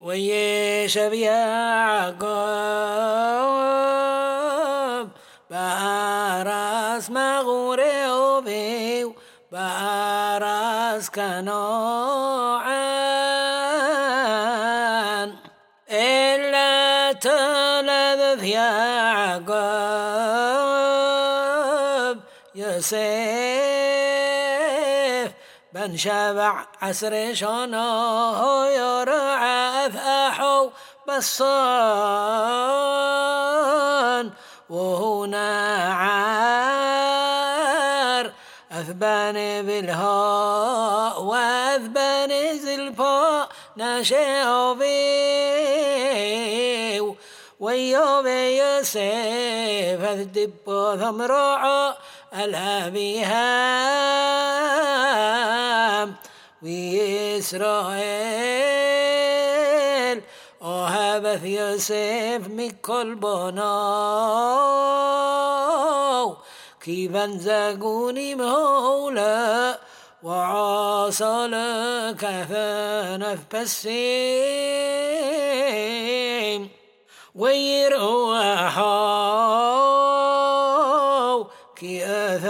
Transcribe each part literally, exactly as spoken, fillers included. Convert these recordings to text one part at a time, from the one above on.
ويشب يعقوب بأراس مغوري وبيو بأراس كنوعان إلا تلذ يعقوب يوسف بن شبع عسر شانه يرعى أفأحو بالصان وهنا عار أثبان بالهاء وأثبان زلفاء ناشئ بيو ويوب يوسف الدب ثمرع الأبيهام وإسرائيل أهبث يوسف مكل بناو كيف انزقوني مهولا وعاصى لك ثنف بسيم ويروحوا كي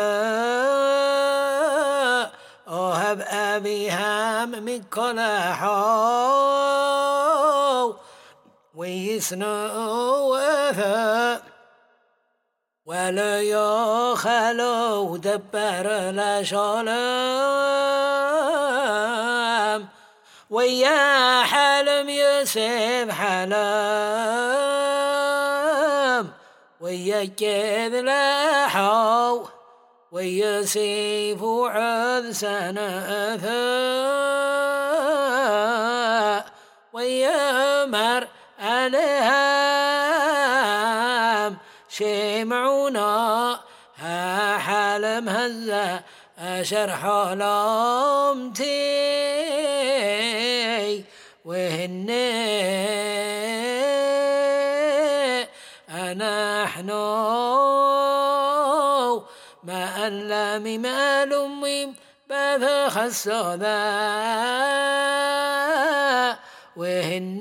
أثاء أهب أبيهام من كل حاو ويسنوا أثاء ولا يخلو دبر لا شلام ويا حلم يوسف حلام ويا كذ لحو ويوسف عذ سنة ويا مر الهام شمعنا ها حلم هزة أشرح لامتي وهن نحن ما ألم ما لمم بذخ الصدى وهن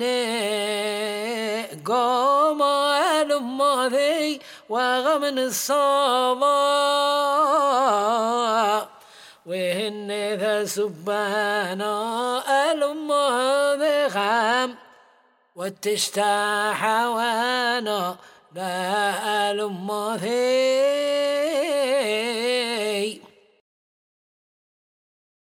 قام ألم ذي وغمن الصبا وهن ذا سبانا ألم ذي خام وتشتاح وانا لا ألم ذي